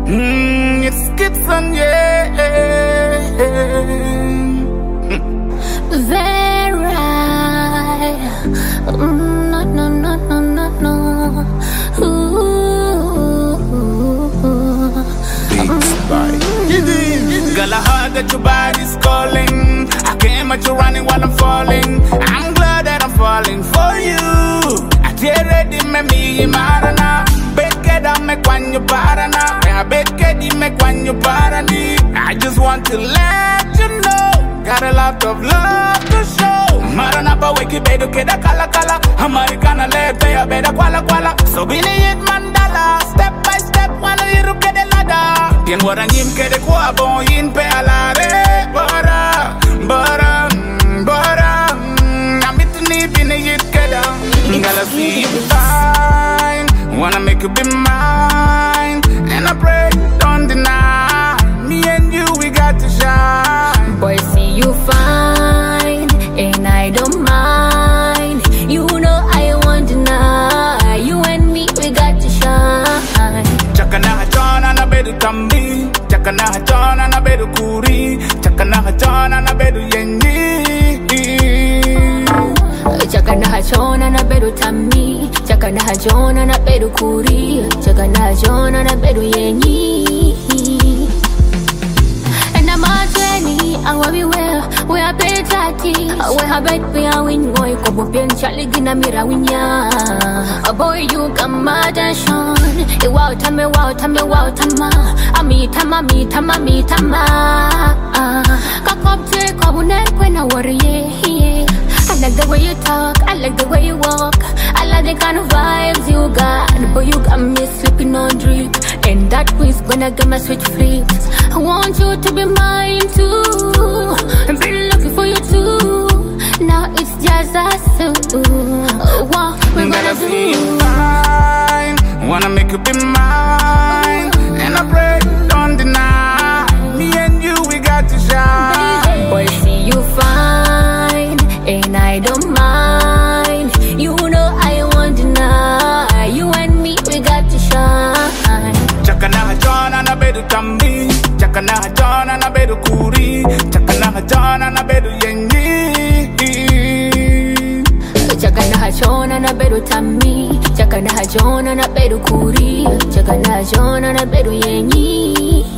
It skips on, yeah. Vera. No, no, no, no, no, no. Girl, I heard that your body's calling. I came at you running while I'm falling. I'm glad that I'm falling for you. I tear ready, me marana. Beke da me kwanyo parana. I beke di me kwanyo parani. I just want to let you know, got a lot of love to show. Marana pa weki bedo keda kala kala. Americana lete ya beda kwala kwala. So bini it mandala, step by step, wala yiru kede lada. Tien wara nyim kede kwa bon yin pe alare. Bora, Namitni bini yit keda. Ngala see you fine, wanna make you be mine. And I pray, don't deny, me and you, we got to shine. Boy, see you fine, and I don't mind. You know I won't deny. You and me, we got to shine. Chakana hachona na bedu tambi, chakana hachona na bedu kuri, chakana hachona na bedu yenyi. Chakana hachona na bedu tambi, chakana hachona na bedu kuri, chakana hachona na bedu yenyi. And I'm a journey, and what we are better. We have bet we are win boy, come up and Charlie gina mira winya. A boy you come attention. E wow tame wow tame wow tama. Ami tama mi tama mi tama. Kakop te kabune kwena worry. I like the way you talk, I like the way you walk. I like the kind of vibes you got. Boy, you got me sleeping on drip. And that quiz gonna get my switch flips. I want you to be mine too. I've been looking for you too. Now it's just us two. What we're gonna do? Fine, wanna make you be mine. And I pray, don't deny, me and you, we got to shine. Boy, see you fine, and I don't mind. You know I won't deny. You and me, we got to shine. Chakana hachona na bedu tambi, chakana hachona na bedu kuri, chakana hachona na bedu yenyi. Chakana hachona na bedu tambi, chakana hachona na bedu kuri, chakana hachona na bedu yenyi.